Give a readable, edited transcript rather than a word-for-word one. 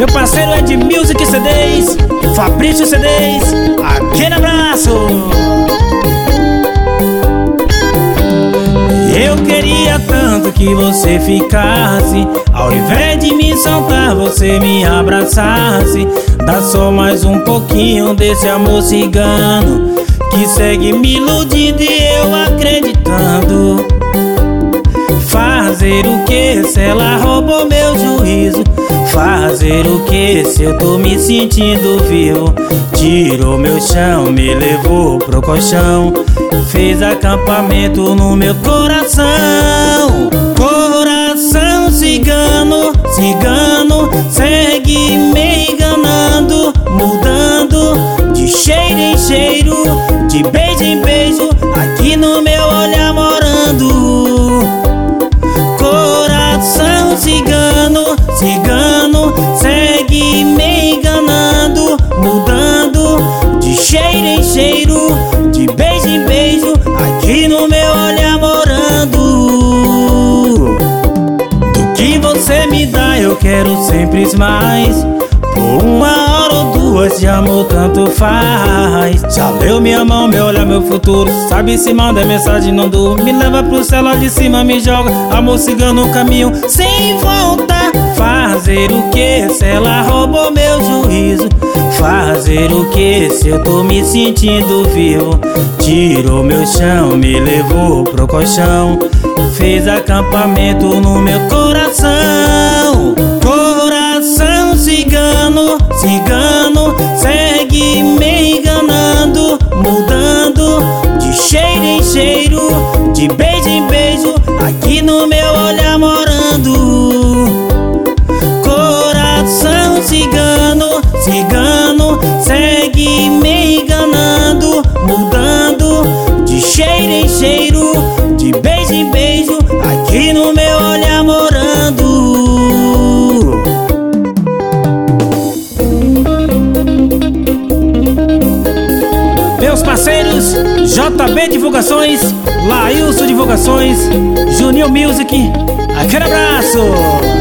Meu parceiro é de Music CDs, Fabrício CDs, aquele abraço. Eu queria tanto que você ficasse, ao invés de me soltar, você me abraçasse. Dá só mais um pouquinho desse amor cigano que segue me iludindo e eu acreditando. Fazer o que se ela roubou meu juízo? Fazer o que se eu tô me sentindo vivo? Tirou meu chão, me levou pro colchão, fez acampamento no meu coração. Coração cigano, cigano, segue me enganando, mudando de cheiro em cheiro, de beijo em beijo, aqui no meu olhar morando. Coração cigano, cigano, segue me enganando, mudando de cheiro em cheiro, de beijo em beijo, aqui no meu olhar morando. Do que você me dá eu quero sempre mais, por uma hora ou duas de amor tanto faz. Já leu minha mão, meu olhar, meu futuro, sabe se manda mensagem não dou. Me leva pro céu lá de cima, me joga, amor cigano no caminho sem volta. Fazer o que se ela roubou meu juízo? Fazer o que se eu tô me sentindo vivo? Tirou meu chão, me levou pro colchão, fez acampamento no meu coração. Coração cigano, cigano, segue me enganando, mudando de cheiro em cheiro, de beijo em beijo, aqui no meu olhar morando. Coração cigano, cigano, segue me enganando, mudando de cheiro em cheiro, de beijo em beijo, aqui no meu olhar morando. Meus parceiros, JB Divulgações, Lailson Divulgações, Juninho Music, aquele abraço!